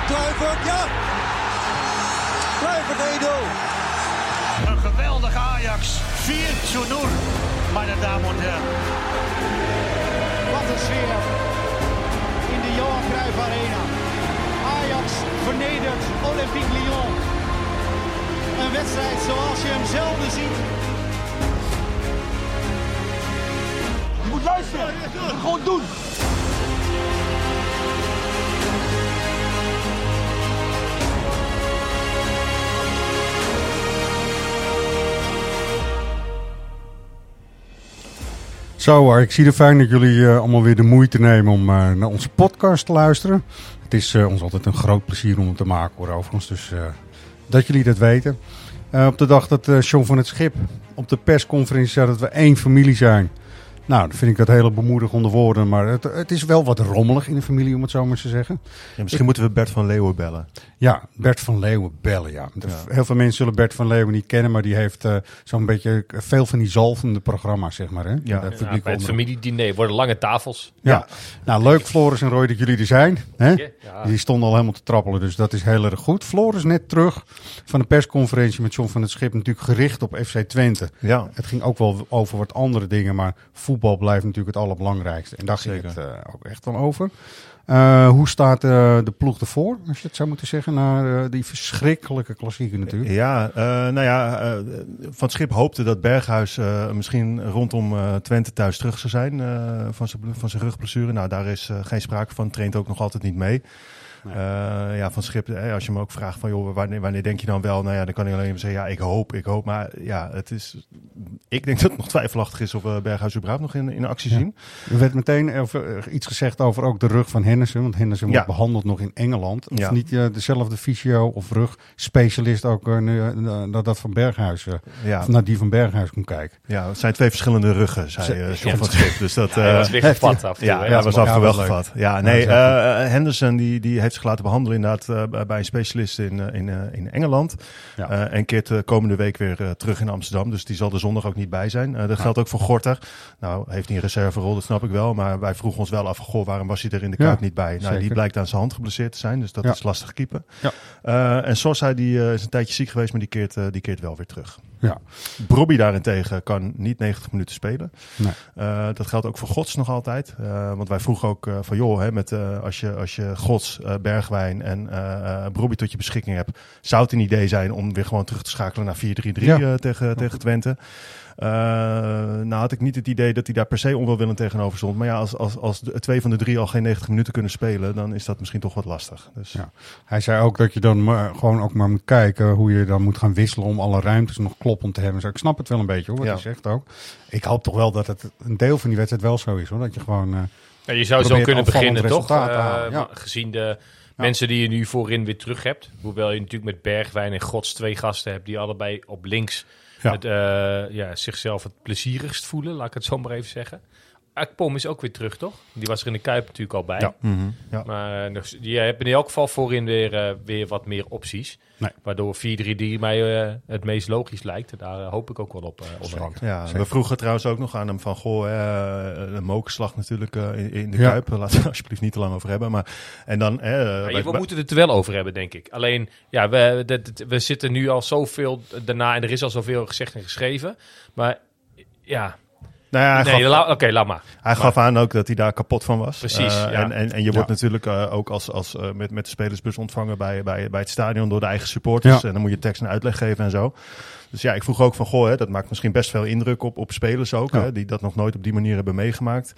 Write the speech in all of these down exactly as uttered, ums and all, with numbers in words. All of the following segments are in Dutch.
Kluivert, ja! Kluivert één nul. Een geweldig Ajax. vier nul, meine Damen und Herren. Wat een sfeer in de Johan Cruijff Arena. Ajax vernedert Olympique Lyon. Een wedstrijd zoals je hem zelden ziet. Je moet luisteren. Je moet gewoon doen. Zo, ik zie er fijn dat jullie uh, allemaal weer de moeite nemen om uh, naar onze podcast te luisteren. Het is uh, ons altijd een groot plezier om het te maken, hoor, overigens. Dus uh, dat jullie dat weten. Uh, op de dag dat uh, John van het Schip op de persconferentie zei dat we één familie zijn. Nou, dan vind ik dat hele bemoedigende woorden. Maar het, het is wel wat rommelig in de familie, om het zo maar te zeggen. Ja, misschien ik, moeten we Bert van Leeuwen bellen. Ja, Bert van Leeuwen bellen, ja. ja. Heel veel mensen zullen Bert van Leeuwen niet kennen, maar die heeft uh, zo'n beetje veel van die zalvende programma's, zeg maar. Hè? Ja, ja, bij het familiediner worden lange tafels. Ja. ja, nou leuk Floris en Roy dat jullie er zijn. Hè? Ja. Die stonden al helemaal te trappelen, dus dat is heel erg goed. Floris net terug van de persconferentie met John van het Schip, natuurlijk gericht op F C Twente. Ja. Het ging ook wel over wat andere dingen, maar voetbal blijft natuurlijk het allerbelangrijkste. En daar ging het uh, ook echt wel over. Uh, hoe staat uh, de ploeg ervoor, als je het zou moeten zeggen, na uh, die verschrikkelijke klassieker natuurlijk? Ja, uh, nou ja, uh, Van het Schip hoopte dat Berghuis uh, misschien rondom uh, Twente thuis terug zou zijn uh, van zijn van zijn rugblessure. Nou, daar is uh, geen sprake van, traint ook nog altijd niet mee. Nee. Uh, ja, Van Schip, hè, als je me ook vraagt van joh, wanneer, wanneer denk je dan wel? Nou ja, dan kan hij alleen maar zeggen, ja, ik hoop, ik hoop. Maar ja, het is, ik denk dat het nog twijfelachtig is of we Berghuis überhaupt nog in, in actie ja. zien. Er werd meteen over, iets gezegd over ook de rug van Henderson, want Henderson ja. wordt behandeld nog in Engeland. Of ja. niet uh, dezelfde fysio of rugspecialist ook uh, uh, dat, dat van Berghuis, uh, ja. of naar die van Berghuis kon kijken. Ja, het zijn twee verschillende ruggen, zei uh, John ja, van het Schip. Dus dat, ja, uh, was weer gevat af. Ja, ja, was af en toe wel gevat. Ja, nee, uh, Henderson die, die heeft zich laten behandelen inderdaad uh, bij een specialist in, uh, in, uh, in Engeland. Ja. Uh, en keert de komende week weer uh, terug in Amsterdam. Dus die zal er zondag ook niet bij zijn. Uh, dat ja. geldt ook voor Gorter. Nou, heeft hij een reserverol, dat snap ik wel. Maar wij vroegen ons wel af, goh, waarom was hij er in de Kuip ja, niet bij? Nou, die blijkt aan zijn hand geblesseerd te zijn. Dus dat ja. is lastig keepen. Ja. Uh, en Sosa, die uh, is een tijdje ziek geweest, maar die keert, uh, die keert wel weer terug. Ja. Brobby daarentegen kan niet negentig minuten spelen. Nee. Uh, dat geldt ook voor Gods nog altijd. Uh, want wij vroegen ook uh, van joh, hè, met, uh, als, je, als je Gods, uh, Bergwijn en uh, uh, Brobby tot je beschikking hebt, zou het een idee zijn om weer gewoon terug te schakelen naar vier drie drie ja. uh, tegen, ja. tegen Twente. Uh, nou had ik niet het idee dat hij daar per se onwelwillend tegenover stond. Maar ja, als, als, als de, twee van de drie al geen negentig minuten kunnen spelen, dan is dat misschien toch wat lastig. Dus. Ja. Hij zei ook dat je dan maar, gewoon ook maar moet kijken hoe je dan moet gaan wisselen om alle ruimtes nog kloppend te hebben. Dus ik snap het wel een beetje hoor, wat ja. hij zegt ook. Ik hoop toch wel dat het een deel van die wedstrijd wel zo is hoor. Dat je gewoon... Uh, ja, je zou zo kunnen beginnen toch? Uh, ja. Gezien de... Ja. Mensen die je nu voorin weer terug hebt. Hoewel je natuurlijk met Bergwijn en Gods twee gasten hebt die allebei op links ja. Het, uh, ja, zichzelf het plezierigst voelen, laat ik het zo maar even zeggen. Akpom is ook weer terug, toch? Die was er in de Kuip natuurlijk al bij. Ja. Mm-hmm. Ja. Maar uh, je hebt in elk geval voorin weer, uh, weer wat meer opties. Nee. Waardoor vier drie drie mij uh, het meest logisch lijkt. Daar uh, hoop ik ook wel op uh, onderhand. Ja, we vroegen trouwens ook nog aan hem van... Goh, uh, een mokerslag natuurlijk uh, in, in de ja. Kuip. Laten we alsjeblieft niet te lang over hebben. Maar, en dan, uh, ja, we, we moeten het er wel over hebben, denk ik. Alleen, ja, we, de, de, we zitten nu al zoveel daarna... en er is al zoveel gezegd en geschreven. Maar ja... Nou ja, nee, la- oké, okay, laat maar. Hij gaf maar. aan ook dat hij daar kapot van was. Precies, uh, ja. en, en, en je wordt ja. natuurlijk uh, ook als, als, uh, met, met de spelersbus ontvangen bij, bij, bij het stadion door de eigen supporters. Ja. En dan moet je tekst en uitleg geven en zo. Dus ja, ik vroeg ook van, goh, hè, dat maakt misschien best veel indruk op, op spelers ook. Ja. Hè, die dat nog nooit op die manier hebben meegemaakt.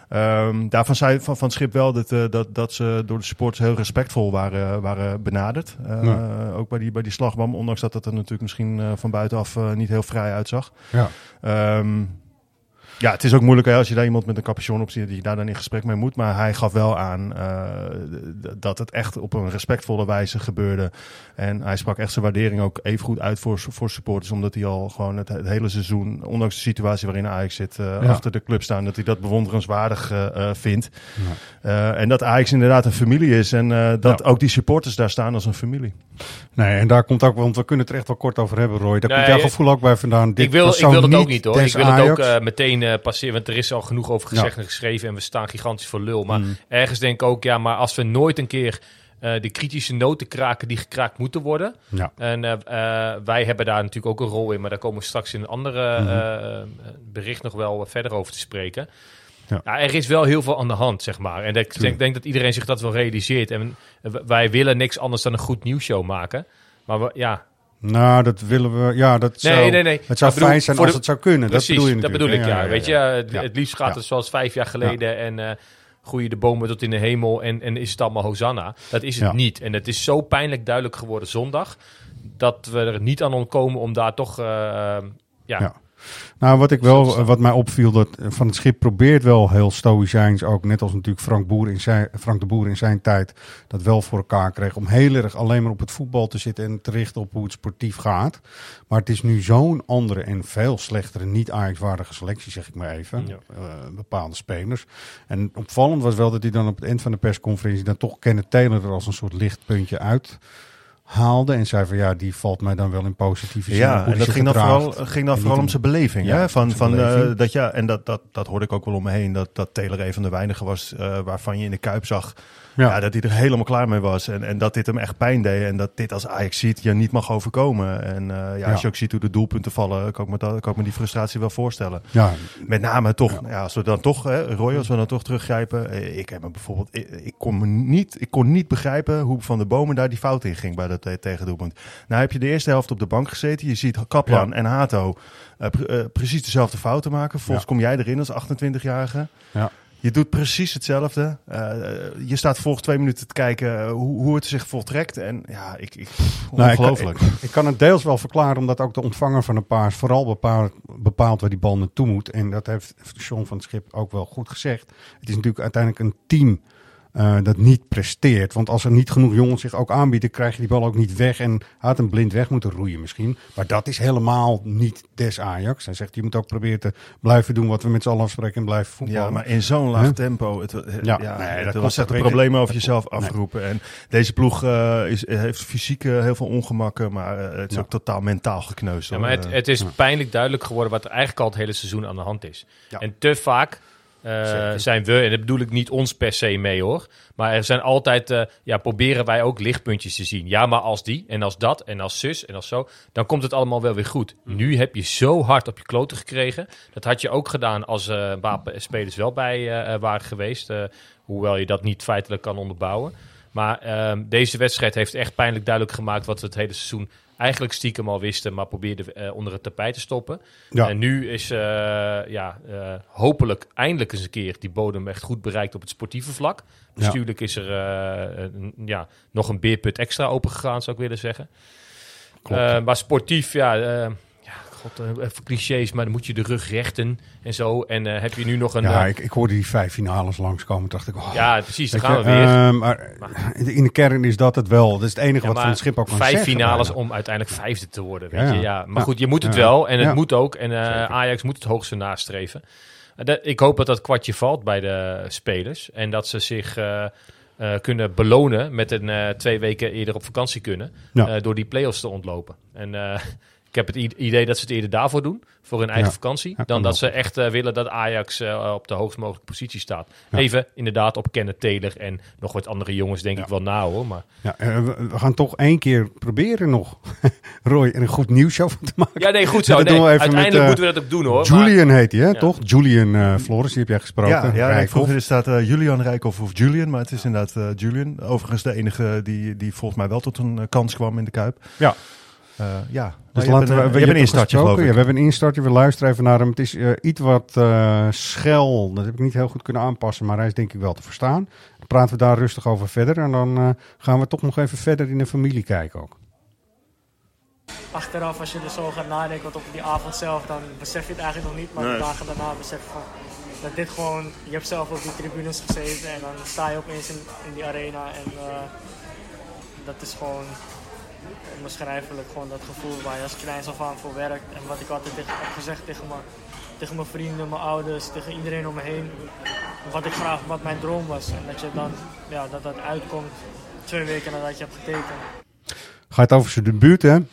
Um, daarvan zei Van, van Schip wel dat, uh, dat, dat ze door de supporters heel respectvol waren, waren benaderd. Uh, ja. Ook bij die, bij die slagboom, ondanks dat het er natuurlijk misschien uh, van buitenaf uh, niet heel vrij uitzag. Ja. Um, Ja, het is ook moeilijk hè, als je daar iemand met een capuchon op ziet, dat je daar dan in gesprek mee moet. Maar hij gaf wel aan uh, d- dat het echt op een respectvolle wijze gebeurde. En hij sprak echt zijn waardering ook even goed uit voor, voor supporters. Omdat hij al gewoon het, het hele seizoen, ondanks de situatie waarin Ajax zit, uh, ja. achter de club staan. Dat hij dat bewonderenswaardig uh, uh, vindt. Ja. Uh, en dat Ajax inderdaad een familie is. En uh, dat ja. ook die supporters daar staan als een familie. Nee, en daar komt ook, want we kunnen het er echt wel kort over hebben, Roy. Daar nee, komt jouw gevoel ook bij vandaan. Dit ik wil, ik wil dat ook niet hoor. Ik wil Ajax. het ook uh, meteen uh, passeren, want er is al genoeg over gezegd ja. en geschreven en we staan gigantisch voor lul. Maar mm. ergens denk ik ook, ja, maar als we nooit een keer Uh, de kritische noten kraken die gekraakt moeten worden. Ja. En uh, uh, wij hebben daar natuurlijk ook een rol in, maar daar komen we straks in een andere mm-hmm. uh, bericht nog wel verder over te spreken. Ja. Ja, er is wel heel veel aan de hand, zeg maar. En ik denk, denk dat iedereen zich dat wel realiseert. En wij willen niks anders dan een goed nieuwsshow maken. Maar we, ja... Nou, dat willen we... Ja, dat nee, zou, nee, nee. Het zou bedoel, fijn zijn als de, het zou kunnen. Precies, dat bedoel je dat bedoel ik, ja. ja, ja Weet je, ja. Het, het liefst gaat ja. het zoals vijf jaar geleden... Ja. en uh, groeien de bomen tot in de hemel en, en is het allemaal Hosanna. Dat is het ja. niet. En het is zo pijnlijk duidelijk geworden zondag... dat we er niet aan ontkomen om daar toch... Uh, ja... ja. Nou, wat ik wel, wat mij opviel, dat Van het Schip probeert wel heel stoïcijns ook, net als natuurlijk Frank, Boer in zijn, Frank de Boer in zijn tijd, dat wel voor elkaar kreeg om heel erg alleen maar op het voetbal te zitten en te richten op hoe het sportief gaat. Maar het is nu zo'n andere en veel slechtere, niet Ajax-waardige selectie, zeg ik maar even, ja. uh, bepaalde spelers. En opvallend was wel dat hij dan op het eind van de persconferentie dan toch Kenneth Taylor er als een soort lichtpuntje uit haalde en zei van ja, die valt mij dan wel in positieve zin. Ja, en dat ging dan vooral, ging dan vooral om zijn beleving. Ja, hè? Van, van, beleving. Uh, dat, ja, en dat, dat, dat hoorde ik ook wel om me heen, dat, dat Taylor een van de weinigen was uh, waarvan je in de Kuip zag ja. Ja, dat hij er helemaal klaar mee was. En, en dat dit hem echt pijn deed. En dat dit als Ajax ziet je niet mag overkomen. En uh, ja, ja. als je ook ziet hoe de doelpunten vallen, kan ik me, dat, kan ik me die frustratie wel voorstellen. Ja. Met name toch, ja. Ja, als we dan toch, hè, Roy, als we dan toch teruggrijpen. Ik heb me bijvoorbeeld, ik, ik, kon me niet, ik kon niet begrijpen hoe Van der Bomen daar die fout in ging bij dat uh, tegendoelpunt. Nou heb je de eerste helft op de bank gezeten. Je ziet Kaplan ja. en Hato uh, pr- uh, precies dezelfde fouten maken. Volgens ja. kom jij erin als achtentwintigjarige. Ja. Je doet precies hetzelfde. Uh, je staat volgens twee minuten te kijken hoe, hoe het zich voltrekt. En ja, ik, ik nou, ongelooflijk. Ik, ik, ik kan het deels wel verklaren, omdat ook de ontvanger van een paas vooral bepaalt, bepaalt waar die bal naartoe moet. En dat heeft John van het Schip ook wel goed gezegd. Het is natuurlijk uiteindelijk een team uh, dat niet presteert. Want als er niet genoeg jongens zich ook aanbieden, krijg je die bal ook niet weg. En had hem blind weg moeten roeien misschien. Maar dat is helemaal niet des Ajax. Hij zegt, je moet ook proberen te blijven doen wat we met z'n allen afspreken en blijven voetballen. Ja, maar in zo'n laag huh? tempo. Het, het, ja, ja, nee, dat was echt een probleem over jezelf afroepen. Nee. En deze ploeg uh, is, heeft fysiek uh, heel veel ongemakken, maar uh, het is ja. ook totaal mentaal gekneusd. Ja, maar het, het is ja. pijnlijk duidelijk geworden wat er eigenlijk al het hele seizoen aan de hand is. Ja. En te vaak Uh, zijn we, en dat bedoel ik niet ons per se mee hoor, maar er zijn altijd, uh, ja, proberen wij ook lichtpuntjes te zien. Ja, maar als die, en als dat, en als zus, en als zo, dan komt het allemaal wel weer goed. Mm. Nu heb je zo hard op je kloten gekregen. Dat had je ook gedaan als uh, wapenspelers wel bij uh, waren geweest, uh, hoewel je dat niet feitelijk kan onderbouwen. Maar uh, deze wedstrijd heeft echt pijnlijk duidelijk gemaakt wat we het hele seizoen eigenlijk stiekem al wisten, maar probeerden uh, onder het tapijt te stoppen. Ja. En nu is uh, ja, uh, hopelijk eindelijk eens een keer die bodem echt goed bereikt op het sportieve vlak. Bestuurlijk ja. is er uh, een, ja, nog een beerput extra opengegaan, zou ik willen zeggen. Uh, maar sportief, ja... Uh, God, even clichés, maar dan moet je de rug rechten en zo. En uh, heb je nu nog een... Ja, uh, ik, ik hoorde die vijf finales langskomen. Dacht ik, oh, ja, precies, daar gaan we weer. Uh, maar, maar in de kern is dat het wel. Dat is het enige ja, wat Van het Schip ook kan vijf zeggen. Vijf finales bijna. om uiteindelijk vijfde te worden, weet ja, je. Ja, maar ja, goed, je moet het ja, wel en het ja. moet ook. En uh, Ajax moet het hoogste nastreven. Uh, dat, ik hoop dat dat kwartje valt bij de spelers. En dat ze zich... Uh, Uh, kunnen belonen met een uh, twee weken eerder op vakantie kunnen. Ja. Uh, door die play-offs te ontlopen. En uh, ik heb het idee dat ze het eerder daarvoor doen. Voor hun eigen ja. vakantie. Ja, dan dat ook. Ze echt uh, willen dat Ajax uh, op de hoogst mogelijke positie staat. Ja. Even inderdaad op Kenneth Taylor en nog wat andere jongens denk ja. ik wel na hoor. Maar... Ja, uh, we, we gaan toch één keer proberen nog. Roy, er een goed nieuwsshow van te maken. Ja, nee, goed zo. Nee, uiteindelijk met, uh, moeten we dat ook doen hoor. Julian maar... heet hij, hè, ja. toch? Julian uh, Flores, die heb jij gesproken. Ja, ja nee, vroeger staat uh, Julian Rijkhoff of Julian, maar het is inderdaad uh, Julian. Overigens de enige die, die volgens mij wel tot een uh, kans kwam in de Kuip. Ja. Uh, ja, dus nou, laten we, we, we, je hebt een instartje geloof ik. Ja, we hebben een instartje, we luisteren even naar hem. Het is uh, iets wat uh, schel, dat heb ik niet heel goed kunnen aanpassen, maar hij is denk ik wel te verstaan. Dan praten we daar rustig over verder en dan uh, gaan we toch nog even verder in de familie kijken ook. Achteraf, als je er zo gaat nadenken, want op die avond zelf, dan besef je het eigenlijk nog niet, maar nee. de dagen daarna besef je van, dat dit gewoon, je hebt zelf op die tribunes gezeten en dan sta je opeens in, in die arena en uh, dat is gewoon onbeschrijfelijk, gewoon dat gevoel waar je als kleins af aan voor werkt. En wat ik altijd tegen, heb gezegd tegen, me, tegen mijn vrienden, mijn ouders, tegen iedereen om me heen, wat ik graag, wat mijn droom was. En dat je dan, ja, dat dat uitkomt twee weken nadat je hebt getekend. Gaat over zijn debuut, hè?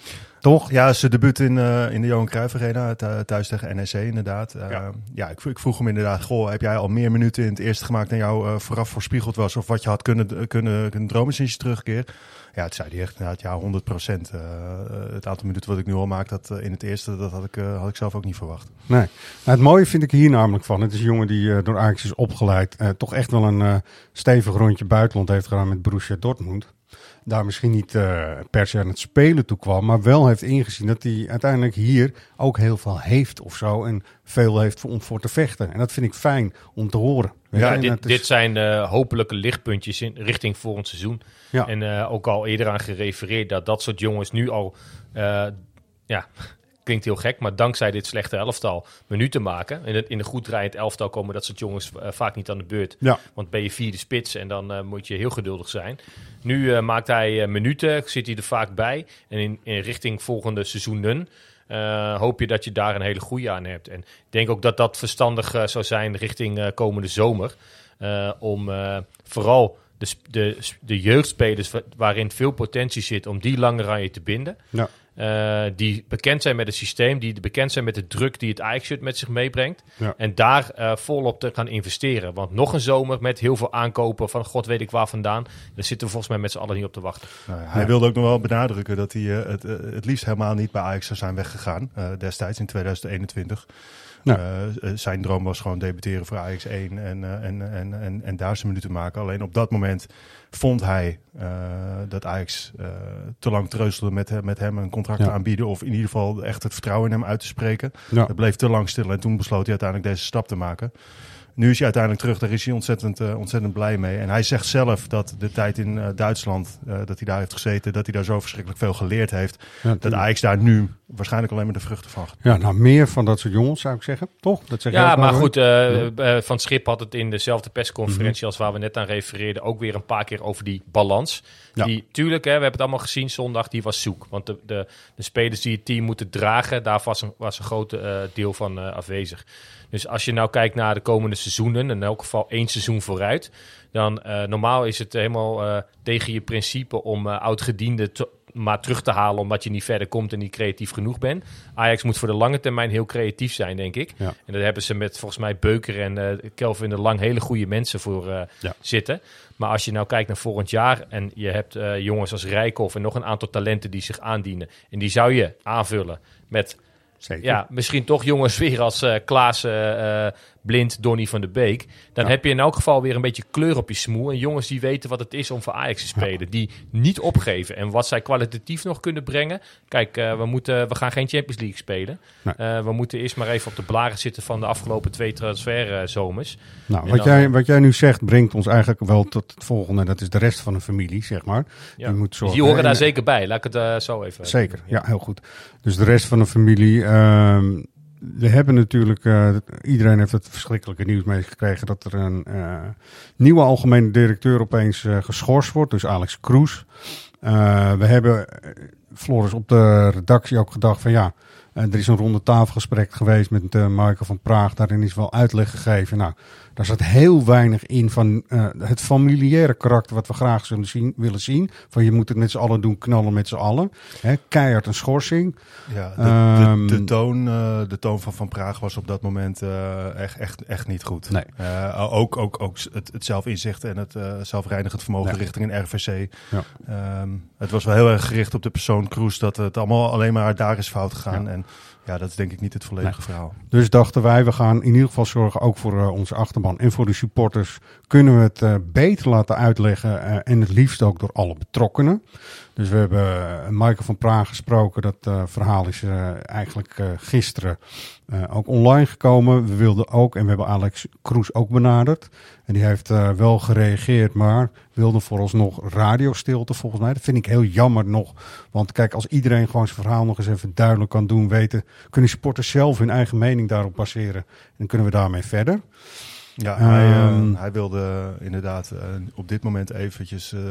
toch? Ja, zijn debuut in, uh, in de Johan Cruijff Arena, thuis tegen N E C inderdaad. Uh, ja, ja ik, ik vroeg hem inderdaad, goh, heb jij al meer minuten in het eerste gemaakt dan jou uh, vooraf voorspiegeld was? Of wat je had kunnen, kunnen, kunnen dromen sinds je terugkeer? Ja, het zei hij echt inderdaad, ja, honderd procent. Uh, het aantal minuten wat ik nu al maak, dat uh, in het eerste, dat had ik, uh, had ik zelf ook niet verwacht. Nee. Nou, het mooie vind ik hier namelijk van, het is een jongen die uh, door Ajax is opgeleid, uh, toch echt wel een uh, stevig rondje buitenland heeft gedaan met Borussia Dortmund. Daar misschien niet uh, per se aan het spelen toe kwam, maar wel heeft ingezien dat hij uiteindelijk hier ook heel veel heeft of zo. En veel heeft voor, om voor te vechten. En dat vind ik fijn om te horen. Ja, dit, is... dit zijn uh, hopelijke lichtpuntjes in richting volgend seizoen. Ja. En uh, ook al eerder aan gerefereerd dat dat soort jongens nu al... Uh, ja, klinkt heel gek, maar dankzij dit slechte elftal minuten maken. In, het, in een goed draaiend elftal komen dat soort jongens uh, vaak niet aan de beurt. Ja. Want ben je vierde spits en dan uh, moet je heel geduldig zijn. Nu uh, maakt hij uh, minuten, zit hij er vaak bij. En in, in richting volgende seizoenen uh, hoop je dat je daar een hele goede aan hebt. En ik denk ook dat dat verstandig uh, zou zijn richting uh, komende zomer. Uh, om uh, vooral de, de, de jeugdspelers waarin veel potentie zit, om die langer aan je te binden. Ja. Uh, die bekend zijn met het systeem, die bekend zijn met de druk die het Ajax-shirt met zich meebrengt. Ja. En daar uh, volop te gaan investeren. Want nog een zomer met heel veel aankopen van god weet ik waar vandaan. Daar zitten we volgens mij met z'n allen niet op te wachten. Nou ja, hij ja. wilde ook nog wel benadrukken dat hij uh, het, uh, het liefst helemaal niet bij Ajax zou zijn weggegaan. Uh, destijds in tweeduizend eenentwintig. Ja. Uh, zijn droom was gewoon debuteren voor Ajax één en, uh, en, en, en, en daar zijn minuten maken. Alleen op dat moment vond hij uh, dat Ajax uh, te lang treuzelde met, met hem een contract ja. te aanbieden. Of in ieder geval echt het vertrouwen in hem uit te spreken. Ja. Dat bleef te lang stil en toen besloot hij uiteindelijk deze stap te maken. Nu is hij uiteindelijk terug, daar is hij ontzettend, uh, ontzettend blij mee. En hij zegt zelf dat de tijd in uh, Duitsland, uh, dat hij daar heeft gezeten, dat hij daar zo verschrikkelijk veel geleerd heeft. Ja, dat Ajax daar nu waarschijnlijk alleen maar de vruchten van. Ja, nou meer van dat soort jongens zou ik zeggen, toch? Dat zeg ja, maar goed, uh, uh, Van Schip had het in dezelfde persconferentie mm-hmm. als waar we net aan refereerden ook weer een paar keer over die balans. Ja. Die, tuurlijk, hè, we hebben het allemaal gezien zondag, die was zoek. Want de, de, de spelers die het team moeten dragen, daar was een, was een groot uh, deel van uh, afwezig. Dus als je nou kijkt naar de komende seizoenen, in elk geval één seizoen vooruit, dan uh, normaal is het helemaal uh, tegen je principe om uh, oud-gedienden te, maar terug te halen omdat je niet verder komt en niet creatief genoeg bent. Ajax moet voor de lange termijn heel creatief zijn, denk ik. Ja. En daar hebben ze met volgens mij Beuker en uh, Kelvin de Lang hele goede mensen voor uh, ja. zitten. Maar als je nou kijkt naar volgend jaar en je hebt uh, jongens als Rijkoff en nog een aantal talenten die zich aandienen. En die zou je aanvullen met... Zeker. Ja, misschien toch jongens weer als uh, Klaas uh, Blind, Donny van de Beek. Dan ja. heb je in elk geval weer een beetje kleur op je smoel. En jongens die weten wat het is om voor Ajax te spelen. Ja. Die niet opgeven. En wat zij kwalitatief nog kunnen brengen. Kijk, uh, we, moeten, we gaan geen Champions League spelen. Nee. Uh, we moeten eerst maar even op de blaren zitten van de afgelopen twee transferzomers. Nou, wat, dan, jij, wat jij nu zegt brengt ons eigenlijk wel tot het volgende. Dat is de rest van de familie, zeg maar. Ja. Die, moet zorgen, die horen en, daar zeker bij. Laat ik het uh, zo even... Zeker, ja, heel goed. Dus de rest van de familie... Uh, we hebben natuurlijk, uh, iedereen heeft het verschrikkelijke nieuws meegekregen dat er een uh, nieuwe algemene directeur opeens uh, geschorst wordt, dus Alex Kroes. Uh, we hebben, uh, Floris, op de redactie ook gedacht van ja, uh, er is een ronde tafelgesprek geweest met uh, Michael van Praag, daarin is wel uitleg gegeven. Nou, daar zat heel weinig in van uh, het familiaire karakter wat we graag zullen zien, willen zien. Van je moet het met z'n allen doen, knallen met z'n allen. Hè, keihard een schorsing. Ja, de, um, de, de, toon, uh, de toon van Van Praag was op dat moment uh, echt, echt, echt niet goed. Nee. Uh, ook ook, ook het, het zelfinzicht en het uh, zelfreinigend vermogen nee. richting een R V C. Ja. Um, het was wel heel erg gericht op de persoon Kroes dat het allemaal alleen maar daar is fout gegaan. Ja. En ja, dat is denk ik niet het volledige nee. verhaal. Dus dachten wij, we gaan in ieder geval zorgen, ook voor uh, onze achterban en voor de supporters, kunnen we het uh, beter laten uitleggen uh, en het liefst ook door alle betrokkenen. Dus we hebben uh, Michael van Praag gesproken. Dat uh, verhaal is uh, eigenlijk uh, gisteren uh, ook online gekomen. We wilden ook, en we hebben Alex Kroes ook benaderd. En die heeft uh, wel gereageerd, maar wilde vooralsnog radiostilte volgens mij. Dat vind ik heel jammer nog. Want kijk, als iedereen gewoon zijn verhaal nog eens even duidelijk kan doen, weten, kunnen supporters zelf hun eigen mening daarop baseren. En dan kunnen we daarmee verder. Ja, hij, um, uh, hij wilde inderdaad uh, op dit moment eventjes uh,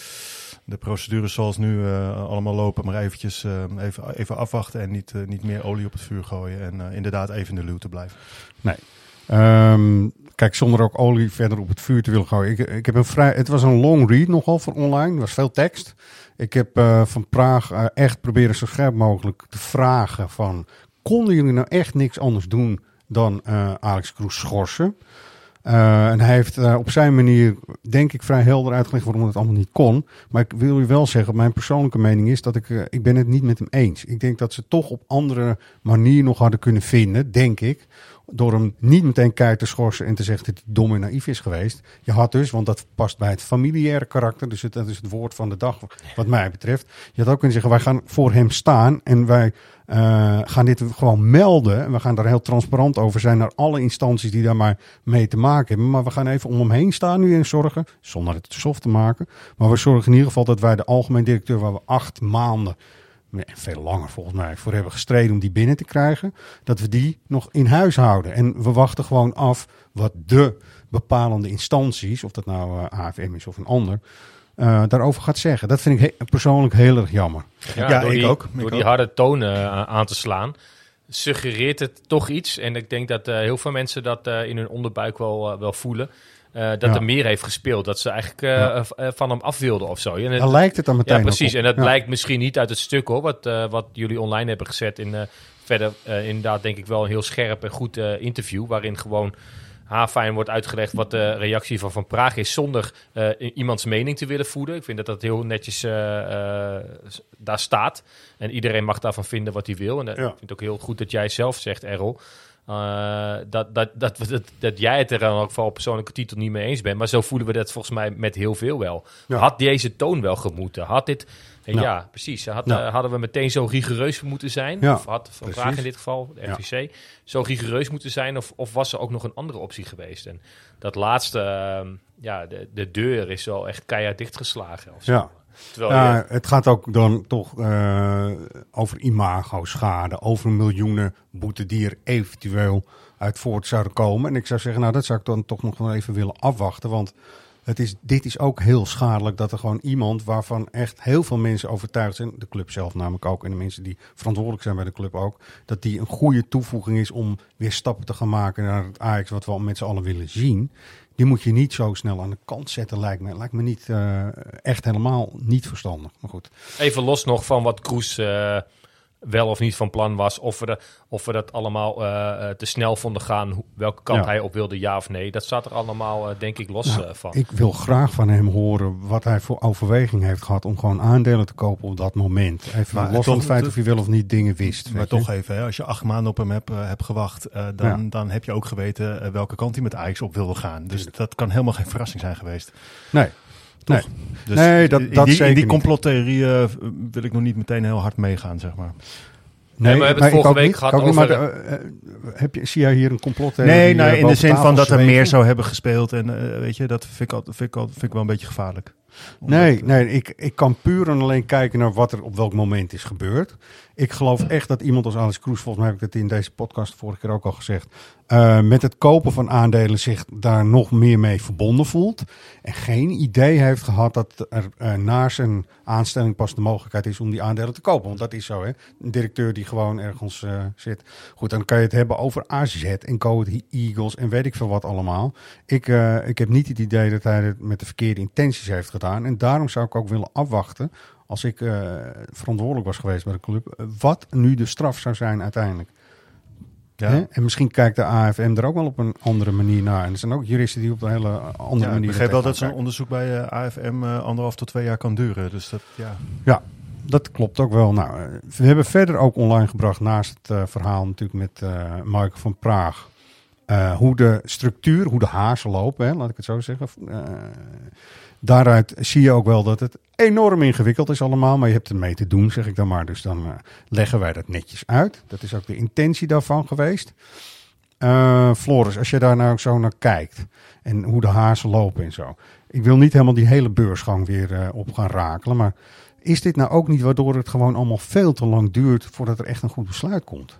de procedures zoals nu uh, allemaal lopen, maar eventjes uh, even, even afwachten en niet, uh, niet meer olie op het vuur gooien. En uh, inderdaad even in de luw te blijven. Nee. Um, kijk, zonder ook olie verder op het vuur te willen gooien. Ik, ik heb een vrij, het was een long read nogal voor online. Er was veel tekst. Ik heb uh, van Praag uh, echt proberen zo scherp mogelijk te vragen van... konden jullie nou echt niks anders doen dan uh, Alex Kroes schorsen? Uh, en hij heeft uh, op zijn manier, denk ik, vrij helder uitgelegd waarom het allemaal niet kon. Maar ik wil u wel zeggen, mijn persoonlijke mening is dat ik, uh, ik ben het niet met hem eens. Ik denk dat ze toch op andere manier nog hadden kunnen vinden, denk ik. Door hem niet meteen keihard te schorsen en te zeggen dat hij dom en naïef is geweest. Je had dus, want dat past bij het familiaire karakter, dus het, dat is het woord van de dag wat mij betreft. Je had ook kunnen zeggen, wij gaan voor hem staan en wij uh, gaan dit gewoon melden. En we gaan daar heel transparant over zijn naar alle instanties die daar maar mee te maken hebben. Maar we gaan even om hem heen staan nu en zorgen, zonder het te soft te maken. Maar we zorgen in ieder geval dat wij de algemeen directeur, waar we acht maanden... en veel langer volgens mij, voor hebben gestreden om die binnen te krijgen, dat we die nog in huis houden. En we wachten gewoon af wat de bepalende instanties, of dat nou uh, A F M is of een ander, uh, daarover gaat zeggen. Dat vind ik he- persoonlijk heel erg jammer. Ja, ja door ik die, ook. Door ik die ook. harde toon uh, aan te slaan, suggereert het toch iets. En ik denk dat uh, heel veel mensen dat uh, in hun onderbuik wel, uh, wel voelen. Uh, dat ja. er meer heeft gespeeld. Dat ze eigenlijk uh, Ja. uh, van hem af wilden of zo. En het, Daar lijkt het dan meteen Ja, precies. op. En dat ja. blijkt misschien niet uit het stuk hoor. Wat, uh, wat jullie online hebben gezet. In, uh, verder uh, inderdaad denk ik wel een heel scherp en goed uh, interview. Waarin gewoon haarfijn wordt uitgelegd wat de reactie van Van Praag is. Zonder uh, iemands mening te willen voeden. Ik vind dat dat heel netjes uh, uh, daar staat. En iedereen mag daarvan vinden wat hij wil. En dat, Ja. ik vind het ook heel goed dat jij zelf zegt, Errol. Uh, dat, dat, dat, dat, dat jij het er dan ook voor persoonlijke titel niet mee eens bent. Maar zo voelen we dat volgens mij met heel veel wel. Ja. Had deze toon wel gemoeten? Had dit... Ja, Nou. ja precies. Had, Nou. uh, hadden we meteen zo rigoureus moeten zijn? Ja, Of had Van precies. Praag in dit geval, de R V C, zo rigoureus moeten zijn? Of, of was er ook nog een andere optie geweest? En dat laatste, uh, ja, de, de deur is wel echt keihard dichtgeslagen. Of zo. Ja. Terwijl Ja, je, het gaat ook dan toch uh, over imago-schade, over miljoenen boete die er eventueel uit voort zouden komen. En ik zou zeggen, nou dat zou ik dan toch nog wel even willen afwachten, want het is, dit is ook heel schadelijk dat er gewoon iemand waarvan echt heel veel mensen overtuigd zijn, de club zelf namelijk ook en de mensen die verantwoordelijk zijn bij de club ook, dat die een goede toevoeging is om weer stappen te gaan maken naar het Ajax wat we al met z'n allen willen zien. Die moet je niet zo snel aan de kant zetten, lijkt me. Lijkt me niet uh, echt helemaal niet verstandig. Maar goed. even los nog van wat Kroes uh, wel of niet van plan was. Of we, de, of we dat allemaal uh, te snel vonden gaan. Hoe, welke kant Ja. hij op wilde, ja of nee. Dat staat er allemaal, uh, denk ik, los Nou, uh, van. Ik wil graag van hem horen wat hij voor overweging heeft gehad om gewoon aandelen te kopen op dat moment. Even Maar los van toch- het feit of hij wel of niet dingen wist. Maar weet toch je. even, hè, als je acht maanden op hem hebt, uh, hebt gewacht, uh, dan, Ja. dan heb je ook geweten uh, welke kant hij met Ajax op wilde gaan. Dus dat kan helemaal geen verrassing zijn geweest. Nee. Nee. Dus Nee, dat- in dat die, zeker in die niet. complottheorieën uh, wil ik nog niet meteen heel hard meegaan, zeg maar. Nee, maar we hebben het ik vorige ook week niet, gehad ik ook niet, over- maar, uh, uh, heb je, zie jij hier een complot? Nee, nou, in de zin van dat er meer zou hebben gespeeld. En uh, weet je, dat vind ik, al, vind, ik al, vind ik wel een beetje gevaarlijk. Omdat, Nee, uh, nee ik, ik kan puur en alleen kijken naar wat er op welk moment is gebeurd. Ik geloof echt dat iemand als Alex Kroes, volgens mij heb ik het in deze podcast vorige keer ook al gezegd, uh, met het kopen van aandelen zich daar nog meer mee verbonden voelt. En geen idee heeft gehad dat er uh, na zijn aanstelling pas de mogelijkheid is om die aandelen te kopen. Want dat is zo, hè. Een directeur die gewoon ergens uh, zit. Goed, dan kan je het hebben over A Z en Go Ahead Eagles en weet ik veel wat allemaal. Ik, uh, ik heb niet het idee dat hij het met de verkeerde intenties heeft gedaan. En daarom zou ik ook willen afwachten, als ik uh, verantwoordelijk was geweest bij de club, uh, wat nu de straf zou zijn uiteindelijk. ja. Hè? En misschien kijkt de A F M er ook wel op een andere manier naar. En er zijn ook juristen die op een hele andere Ja, ik manier... begreep wel dat tegenaan zo'n onderzoek bij uh, A F M uh, anderhalf tot twee jaar kan duren. Dus dat, ja. Ja, dat klopt ook wel. Nou, uh, we hebben verder ook online gebracht, naast het uh, verhaal natuurlijk met uh, Michael van Praag, Uh, hoe de structuur, hoe de hazen lopen, hè, laat ik het zo zeggen. Uh, daaruit zie je ook wel dat het enorm ingewikkeld is allemaal, maar je hebt ermee te doen, zeg ik dan maar. Dus dan uh, leggen wij dat netjes uit. Dat is ook de intentie daarvan geweest. Uh, Floris, als je daar nou zo naar kijkt en hoe de hazen lopen en zo. Ik wil niet helemaal die hele beursgang weer uh, op gaan rakelen, maar is dit nou ook niet waardoor het gewoon allemaal veel te lang duurt voordat er echt een goed besluit komt?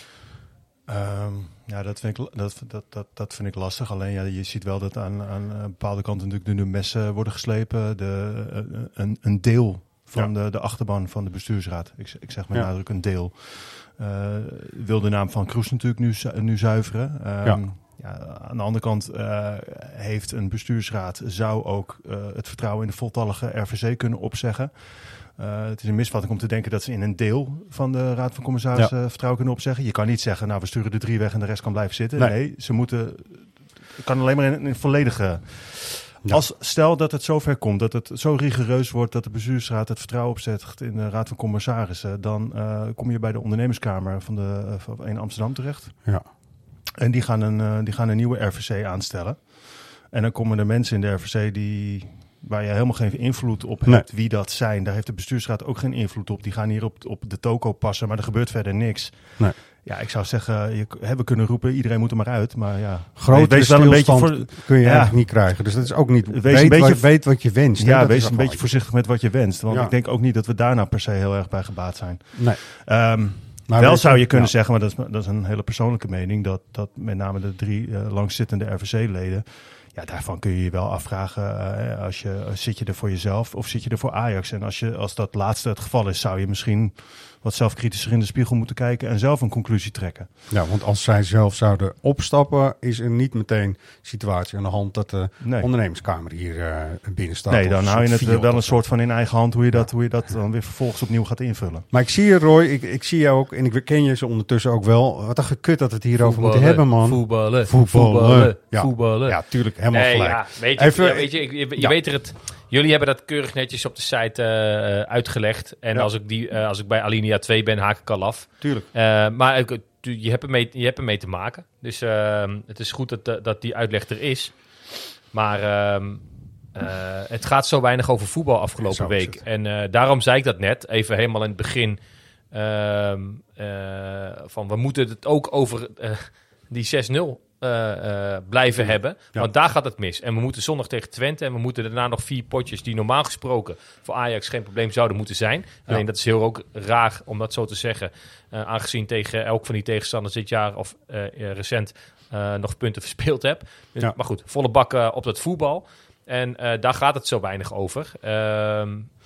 Um, ja, dat vind, ik, dat, dat, dat, dat vind ik lastig. Alleen ja, je ziet wel dat aan, aan bepaalde kanten natuurlijk de messen worden geslepen. De, een, een deel van ja. de, de achterban van de bestuursraad. Ik, ik zeg met ja. nadruk een deel. Uh, wil de naam van Kroes natuurlijk nu, nu zuiveren. Um, ja. ja, aan de andere kant uh, heeft een bestuursraad zou ook uh, het vertrouwen in de voltallige R V C kunnen opzeggen. Uh, het is een misvatting om te denken dat ze in een deel van de Raad van Commissarissen ja. uh, vertrouwen kunnen opzeggen. Je kan niet zeggen, nou we sturen de drie weg en de rest kan blijven zitten. Nee, nee ze moeten, het kan alleen maar in een volledige... Ja. Als stel dat het zover komt, dat het zo rigoureus wordt dat de bestuursraad het vertrouwen opzet in de Raad van Commissarissen, dan uh, kom je bij de ondernemerskamer van de uh, van in Amsterdam terecht. Ja. En die gaan, een, uh, die gaan een nieuwe R V C aanstellen. En dan komen er mensen in de R V C die, waar je helemaal geen invloed op hebt nee. wie dat zijn. Daar heeft de bestuursraad ook geen invloed op. Die gaan hier op, op de toko passen, maar er gebeurt verder niks. Nee. Ja, ik zou zeggen, je, we kunnen roepen, iedereen moet er maar uit. Maar ja, grote wees wel een beetje voor, kun je ja. eigenlijk niet krijgen. Dus dat is ook niet, wees weet, een beetje, wat, weet wat je wenst. Ja, dat wees een beetje voorzichtig met wat je wenst. Want ja. ik denk ook niet dat we daar nou per se heel erg bij gebaat zijn. Nee. Um, maar wel zou je kunnen ja. zeggen, maar dat is, dat is een hele persoonlijke mening, dat, dat met name de drie uh, langzittende R V C-leden, ja, daarvan kun je je wel afvragen, uh, als je, zit je er voor jezelf of zit je er voor Ajax? En als, je, als dat laatste het geval is, zou je misschien wat zelfkritischer in de spiegel moeten kijken en zelf een conclusie trekken. Ja, want als zij zelf zouden opstappen, is er niet meteen situatie aan de hand dat de nee. ondernemerskamer hier uh, binnen staat. Nee, dan hou je het wel een soort van in eigen hand hoe je dat, hoe je dat dan weer vervolgens opnieuw gaat invullen. Maar ik zie je, Roy, ik, ik zie jou ook en ik ken je ze ondertussen ook wel. Wat een gekut dat we het hierover moeten hebben, man. Voetballen, voetballen, voetballen, ja. voetballen. Ja, tuurlijk, helemaal nee, gelijk. Ja, weet je, Even, ja, weet je, je, je ja. weet er het... Jullie hebben dat keurig netjes op de site uh, uitgelegd. En ja. als, ik die, uh, als ik bij Alinea twee ben, haak ik al af. Tuurlijk. Uh, maar ik, je, hebt ermee, je hebt ermee te maken. Dus uh, het is goed dat, dat die uitleg er is. Maar uh, uh, het gaat zo weinig over voetbal afgelopen week. En uh, daarom zei ik dat net, even helemaal in het begin. Uh, uh, van we moeten het ook over uh, die zes nul Uh, uh, blijven ja. hebben. Ja. Want daar gaat het mis. En we moeten zondag tegen Twente. En we moeten daarna nog vier potjes die normaal gesproken voor Ajax geen probleem zouden moeten zijn. Ja. Alleen dat is heel ook raar om dat zo te zeggen. Uh, aangezien tegen elk van die tegenstanders dit jaar of uh, uh, recent uh, nog punten verspeeld heb. Dus, ja. Maar goed, volle bak uh, op dat voetbal. En uh, daar gaat het zo weinig over. Uh, uh,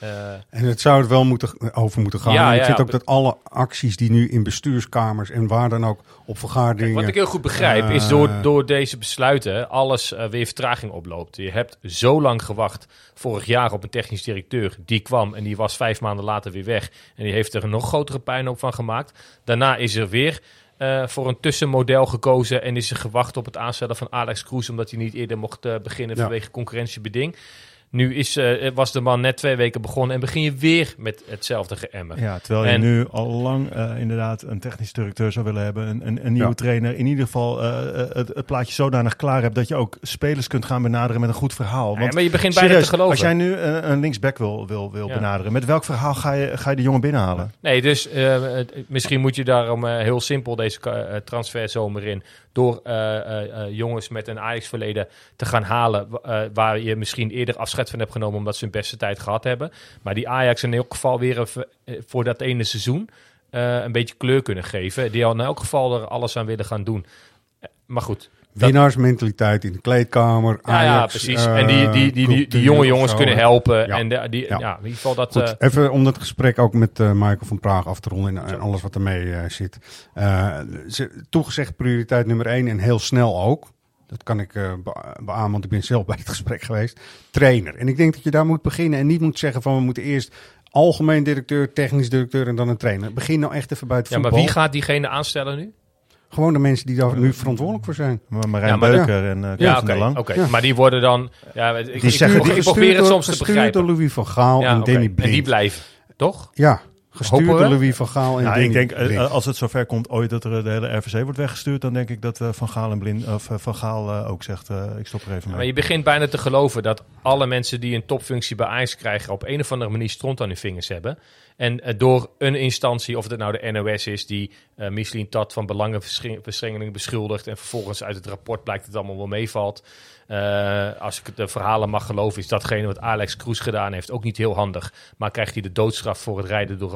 en het zou het wel moeten, over moeten gaan. Ja, en ik ja, vind ja, ook dat alle acties die nu in bestuurskamers en waar dan ook op vergaderingen... Kijk, wat ik heel goed begrijp uh, is door, door deze besluiten alles uh, weer vertraging oploopt. Je hebt zo lang gewacht vorig jaar op een technisch directeur. Die kwam en die was vijf maanden later weer weg. En die heeft er een nog grotere puinhoop van gemaakt. Daarna is er weer... Uh, voor een tussenmodel gekozen en is er gewacht op het aanstellen van Alex Kroes, omdat hij niet eerder mocht uh, beginnen ja. vanwege concurrentiebeding. Nu is, uh, was de man net twee weken begonnen en begin je weer met hetzelfde geëmmer. Ja, terwijl je en, nu al lang uh, inderdaad een technisch directeur zou willen hebben, een, een, een nieuwe ja. trainer. In ieder geval uh, het, het plaatje zodanig klaar hebt dat je ook spelers kunt gaan benaderen met een goed verhaal. Want, ja, maar je begint bijna serieus, te geloven. Als jij nu uh, een linksback wil, wil, wil ja. benaderen, met welk verhaal ga je, ga je de jongen binnenhalen? Nee, dus uh, misschien moet je daarom uh, heel simpel deze uh, transferzomer in door uh, uh, uh, jongens met een Ajax-verleden te gaan halen, uh, waar je misschien eerder afscheid van hebt genomen omdat ze hun beste tijd gehad hebben. Maar die Ajax in elk geval weer even, uh, voor dat ene seizoen uh, een beetje kleur kunnen geven. Die al in elk geval er alles aan willen gaan doen. Uh, maar goed. Winnaarsmentaliteit in de kleedkamer. Ja, Ajax, ja precies. Uh, en die, die, die, die, die jonge jongens zo, kunnen helpen. Ja. En de, die, ja. ja, in ieder geval dat... Goed, uh, even om dat gesprek ook met uh, Michael van Praag af te ronden en, en alles wat ermee uh, zit. Uh, ze, toegezegd prioriteit nummer één en heel snel ook. Dat kan ik uh, be- beamen, want ik ben zelf bij het gesprek geweest. Trainer. En ik denk dat je daar moet beginnen en niet moet zeggen van we moeten eerst algemeen directeur, technisch directeur en dan een trainer. Begin nou echt even bij het voetbal. Ja, maar wie gaat diegene aanstellen nu? Gewoon de mensen die daar nu verantwoordelijk voor zijn. Maar Marijn ja, maar Beuker ja. en uh, Kevin ja, okay, de Lang. Oké, okay. ja. Maar die worden dan... Ja, ik, die ik, zeggen, ik, die ik probeer het soms te begrijpen. Gestuurd door Louis van Gaal ja, en okay. Danny Blind. En die blijven, toch? Ja, gestuurd door Louis van Gaal en nou, Danny ik denk, Blind. Uh, als het zover komt ooit dat er de hele R V C wordt weggestuurd, dan denk ik dat uh, Van Gaal en Blind, of uh, Van Gaal uh, ook zegt, uh, ik stop er even mee. Maar je begint bijna te geloven dat alle mensen die een topfunctie bij Ajax krijgen op een of andere manier stront aan hun vingers hebben. En uh, door een instantie, of het nou de N O S is, die uh, Micheline Tat van belangenverstrengeling beschuldigt en vervolgens uit het rapport blijkt dat het allemaal wel meevalt. Uh, als ik de verhalen mag geloven, is datgene wat Alex Kroes gedaan heeft ook niet heel handig. Maar krijgt hij de doodstraf voor het rijden door rode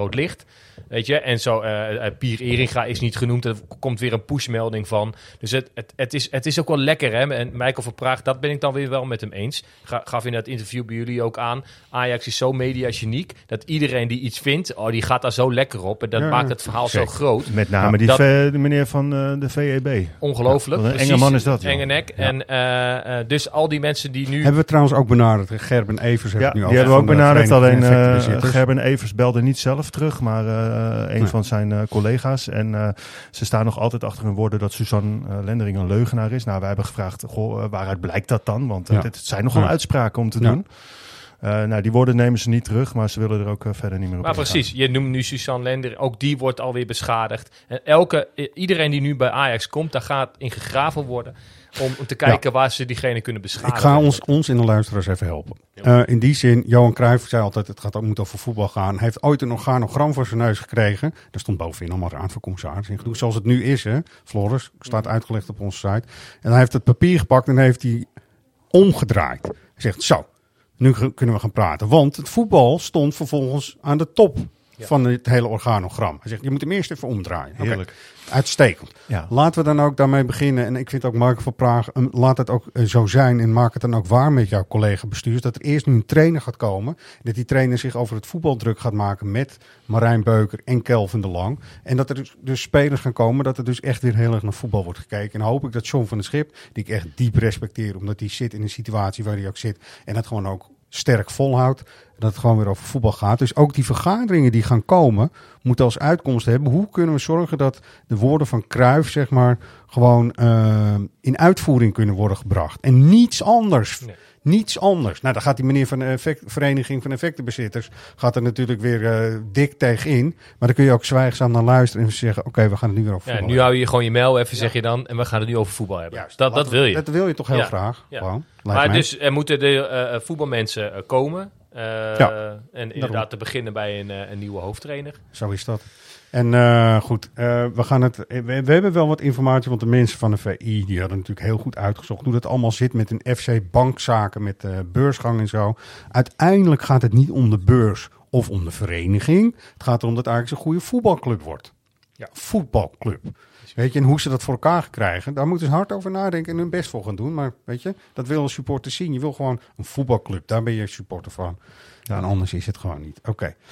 rood licht. Weet je, en zo, uh, Pier Eringa is niet genoemd. Er komt weer een pushmelding van. Dus het, het, het, is, het is ook wel lekker, hè. En Michael van Praag, dat ben ik dan weer wel met hem eens. Ga, gaf in dat interview bij jullie ook aan. Ajax is zo mediageniek, dat iedereen die iets vindt, oh, die gaat daar zo lekker op. En dat ja, maakt het verhaal zeker. Zo groot. Met name ja, die dat, v, de meneer van uh, de V E B. Ongelooflijk. Ja, een enge man is dat. Enge nek. Ja. En uh, uh, dus al die mensen die nu... Hebben we trouwens ook benaderd. Gerben Evers ja, heeft nu die hebben we ook benaderd. Alleen uh, Gerben Evers belde niet zelf terug, maar uh, een nee. van zijn uh, collega's. En uh, ze staan nog altijd achter hun woorden dat Suzanne uh, Lendering een leugenaar is. Nou, wij hebben gevraagd, goh, uh, waaruit blijkt dat dan? Want uh, ja. het, het zijn nogal ja. uitspraken om te ja. doen. Uh, nou, die woorden nemen ze niet terug, maar ze willen er ook uh, verder niet meer op Maar ingaan. Precies, je noemt nu Suzanne Lendering, ook die wordt alweer beschadigd. En elke, iedereen die nu bij Ajax komt, daar gaat in gegraven worden om, om te kijken ja. waar ze diegene kunnen beschadigen. Ik ga ons, ons in de luisteraars even helpen. Uh, in die zin, Johan Cruijff zei altijd, het gaat ook, moet over voetbal gaan. Hij heeft ooit een organogram voor zijn neus gekregen. Daar stond bovenin allemaal raad van commissaris in. Zoals het nu is, hè. Floris, staat uitgelegd op onze site. En hij heeft het papier gepakt en heeft hij omgedraaid. Hij zegt, zo. Nu kunnen we gaan praten. Want het voetbal stond vervolgens aan de top ja. van het hele organogram. Hij zegt, je moet hem eerst even omdraaien. Heerlijk. Okay. Uitstekend. Ja. Laten we dan ook daarmee beginnen. En ik vind ook Mark van Praag, laat het ook zo zijn. En maak het dan ook waar met jouw collega bestuurs. Dat er eerst nu een trainer gaat komen. Dat die trainer zich over het voetbal druk gaat maken met Marijn Beuker en Kelvin de Lang. En dat er dus, dus spelers gaan komen. Dat er dus echt weer heel erg naar voetbal wordt gekeken. En dan hoop ik dat John van der Schip, die ik echt diep respecteer. Omdat hij zit in een situatie waar hij ook zit. En dat gewoon ook sterk volhoudt. Dat het gewoon weer over voetbal gaat. Dus ook die vergaderingen die gaan komen, moeten als uitkomst hebben. Hoe kunnen we zorgen dat de woorden van Cruijff, zeg maar, gewoon uh, in uitvoering kunnen worden gebracht. En niets anders. Nee. Niets anders. Nou, dan gaat die meneer van de effect, Vereniging van Effectenbezitters gaat er natuurlijk weer uh, dik tegenin. Maar dan kun je ook zwijgzaam naar luisteren en zeggen, oké, okay, we gaan het nu weer over voetbal ja, nu hou je gewoon je mail even, ja. zeg je dan, en we gaan het nu over voetbal hebben. Juist, dat, dat wil je. Dat wil je toch heel ja. graag. Ja. Gewoon, maar mij. Dus er moeten de uh, voetbalmensen uh, komen. Uh, ja. En inderdaad Daarom. te beginnen bij een, uh, een nieuwe hoofdtrainer. Zo is dat. En uh, goed, uh, we gaan het. We, we hebben wel wat informatie, want de mensen van de V I die hadden natuurlijk heel goed uitgezocht hoe dat allemaal zit met een F C bankzaken, met uh, beursgang en zo. Uiteindelijk gaat het niet om de beurs of om de vereniging. Het gaat erom dat het eigenlijk een goede voetbalclub wordt. Ja, voetbalclub. Weet je, en hoe ze dat voor elkaar krijgen, daar moeten ze hard over nadenken en hun best voor gaan doen. Maar weet je, dat wil een supporter zien. Je wil gewoon een voetbalclub, daar ben je supporter van. Ja, en anders is het gewoon niet. Oké.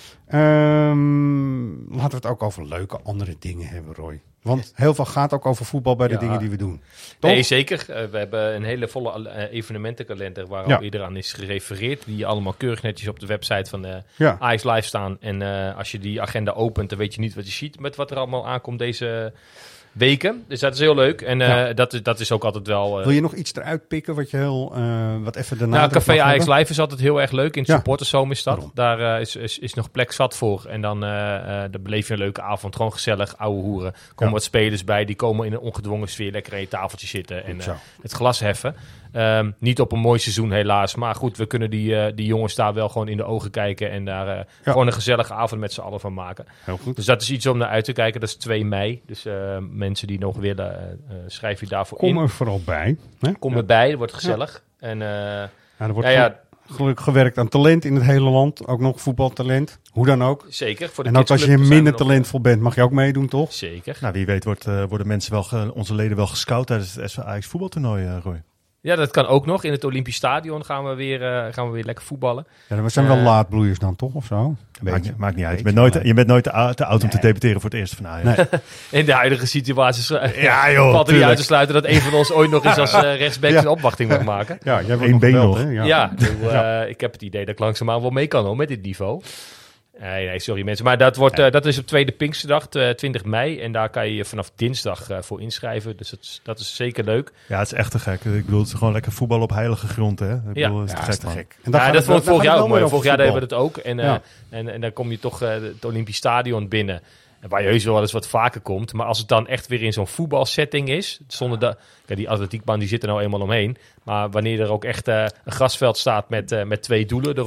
Okay. Um, laten we het ook over leuke andere dingen hebben, Roy. Want heel veel gaat ook over voetbal bij de ja. dingen die we doen. Toch? Nee, zeker. Uh, we hebben een hele volle uh, evenementenkalender waar ja. al eerder aan is gerefereerd. Die allemaal keurig netjes op de website van uh, ja. Ajax Live staan. En uh, als je die agenda opent, dan weet je niet wat je ziet met wat er allemaal aankomt deze weken. Dus dat is heel leuk. En uh, ja. dat, is, dat is ook altijd wel... Uh... Wil je nog iets eruit pikken wat je heel... Uh, wat even daarna... Nou, Café Ajax Live is altijd heel erg leuk. In het ja. supportershome is dat. Daar uh, is, is, is nog plek zat voor. En dan, uh, uh, dan beleef je een leuke avond. Gewoon gezellig, ouwe hoeren. Er komen ja. wat spelers bij. Die komen in een ongedwongen sfeer lekker aan je tafeltje zitten. En uh, het glas heffen. Um, niet op een mooi seizoen helaas. Maar goed, we kunnen die, uh, die jongens daar wel gewoon in de ogen kijken. En daar uh, ja. gewoon een gezellige avond met z'n allen van maken. Heel goed. Dus dat is iets om naar uit te kijken. Dat is twee mei. Dus uh, mensen die nog willen, uh, schrijf je daarvoor Kom in. Kom er vooral bij. Hè? Kom ja. erbij, het wordt gezellig. Ja. En, uh, ja, er wordt ja, ja, gelukkig gewerkt aan talent in het hele land. Ook nog voetbaltalent. Hoe dan ook. Zeker. Voor de en ook als je minder talentvol bent, mag je ook meedoen, toch? Zeker. Nou, wie weet wordt, uh, worden mensen wel ge- onze leden wel gescout tijdens het S V Ajax voetbaltoernooi, uh, Roy. Ja, dat kan ook nog. In het Olympisch Stadion gaan we weer, uh, gaan we weer lekker voetballen. Ja, we zijn uh, wel laatbloeiers dan, toch? Of zo? Maakt, maakt niet uit. Je bent nooit, je bent nooit te, te oud om nee. te debuteren voor het eerste van Ajax. Nee. In de huidige situatie ja, joh, valt er niet uit te sluiten dat een van ons ooit nog eens als uh, rechtsback ja. een opwachting mag maken. Ja, jij wordt been nog. Hè? Ja, ja, dus, uh, ja. Ik heb het idee dat ik langzaamaan wel mee kan hoor, met dit niveau. Nee, nee, sorry mensen. Maar dat, wordt, uh, dat is op tweede Pinksterdag, twintig mei. En daar kan je je vanaf dinsdag uh, voor inschrijven. Dus dat, dat is zeker leuk. Ja, het is echt te gek. Ik bedoel, het is gewoon lekker voetbal op heilige grond, hè? Ik ja, bedoel, het is ja, te gek, is te gek. En ja, dat vond ik vorig jaar ook mooi. Vorig jaar deden we het ook. En, uh, ja. en, en dan kom je toch uh, het Olympisch Stadion binnen. Waar je heus wel eens wat vaker komt. Maar als het dan echt weer in zo'n voetbalsetting is. Zonder dat. Ja, die atletiekbaan die zit er nou eenmaal omheen. Maar wanneer er ook echt uh, een grasveld staat met, uh, met twee doelen erop. Ja.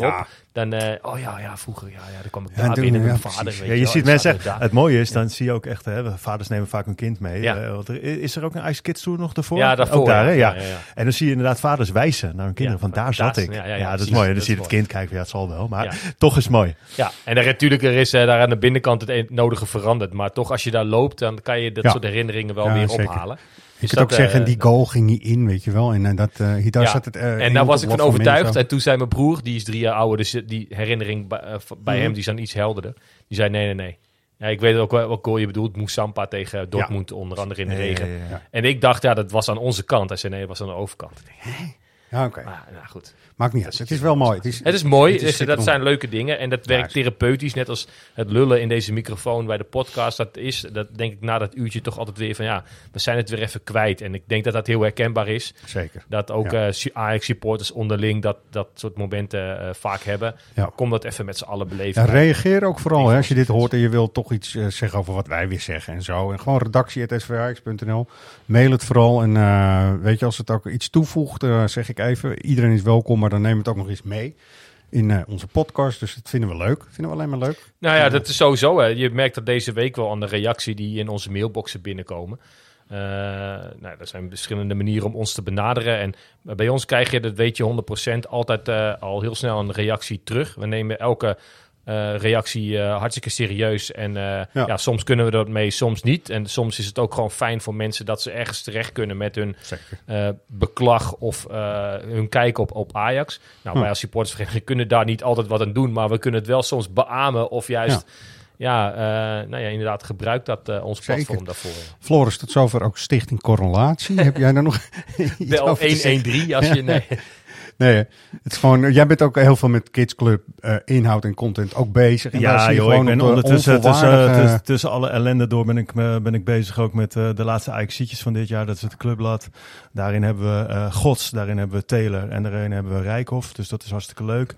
Dan, uh, oh ja, ja, vroeger, ja, ja, dan kwam ik ja, daar binnen met ja, mijn vader. Weet ja, je, je ziet wel, mensen, daar. het mooie is, dan zie je ook echt, hè, vaders nemen vaak hun kind mee. Ja. Uh, want er, is er ook een Ice Kids Tour nog daarvoor? Ja, daarvoor. Ook daar, hè? Ja. Ja, ja, ja. En dan zie je inderdaad vaders wijzen naar hun kinderen, Ja, van daar zat daar, ik. ja, ja, Ja, ja, dat is precies, mooi. En dan dat zie je is het mooi. kind kijken, ja, het zal wel. Maar Ja. toch is het mooi. Ja, en er, natuurlijk er is uh, daar aan de binnenkant het een- nodige veranderd. Maar toch, als je daar loopt, dan kan je dat Ja. soort herinneringen wel Ja, weer zeker. ophalen. Je Dus kunt ook dat, zeggen, uh, die goal ging niet in, weet je wel. En uh, dat, uh, hier daar ja. zat het... Uh, En daar was ik van overtuigd. overtuigd. En toen zei mijn broer, die is drie jaar ouder, dus die herinnering bij, uh, bij Mhm. hem die is dan iets helderder. Die zei, nee, nee, nee. Ja, ik weet ook wel wat goal je bedoelt. Moussampa tegen Dortmund, onder andere in de Ja, regen. ja, ja, ja. En ik dacht, ja, dat was aan onze kant. Hij zei, nee, het was aan de overkant. Ik denk, hè? Ja, oké. Maar, nou goed. Maakt niet uit. Het is wel mooi. Het is, Het is mooi, het is dus dat schitterend. zijn leuke dingen. En dat werkt Ja, therapeutisch, net als het lullen in deze microfoon bij de podcast. Dat is, dat denk ik na dat uurtje toch altijd weer van, ja, we zijn het weer even kwijt. En ik denk dat dat heel herkenbaar is. Zeker. Dat ook Ja. uh, Ajax-supporters onderling dat, dat soort momenten uh, vaak hebben. Ja. Kom dat even met z'n allen beleven. Ja, reageer ook vooral Ik hè, als je dit vond het hoort en je wilt toch iets uh, zeggen over wat wij weer zeggen en zo. En gewoon redactie at s v a x punt n l. Mail het vooral. En uh, weet je, als het ook iets toevoegt, uh, zeg ik even. Iedereen is welkom, maar dan neem het ook nog eens mee in uh, onze podcast. Dus dat vinden we leuk. Vinden we alleen maar leuk. Nou ja, dat is sowieso. Hè. Je merkt dat deze week wel aan de reactie die in onze mailboxen binnenkomen. Uh, nou, er zijn verschillende manieren om ons te benaderen. En bij ons krijg je, dat weet je honderd procent, altijd uh, al heel snel een reactie terug. We nemen elke uh, reactie uh, hartstikke serieus. En uh, ja. ja, soms kunnen we er mee, soms niet. En soms is het ook gewoon fijn voor mensen dat ze ergens terecht kunnen met hun uh, beklag of uh, hun kijk op, op Ajax. Nou, hm. wij als supportersvereniging kunnen daar niet altijd wat aan doen, maar we kunnen het wel soms beamen of juist... Ja. Ja, uh, nou ja, inderdaad, gebruik dat uh, ons platform Zeker. daarvoor. Floris, tot zover ook Stichting Correlatie. Heb jij daar nog Bel honderddertien als je... Nee. Nee, het is gewoon, jij bent ook heel veel met Kids Club uh, inhoud en content ook bezig. En ja, zie je joh, ik ben ondertussen onvolwaardige... tussen, tussen, tussen alle ellende door ben ik, ben ik bezig ook met uh, de laatste Ajax-ietjes van dit jaar. Dat is het Clubblad. Daarin hebben we uh, Gods, daarin hebben we Taylor en daarin hebben we Rijkhoff. Dus dat is hartstikke leuk.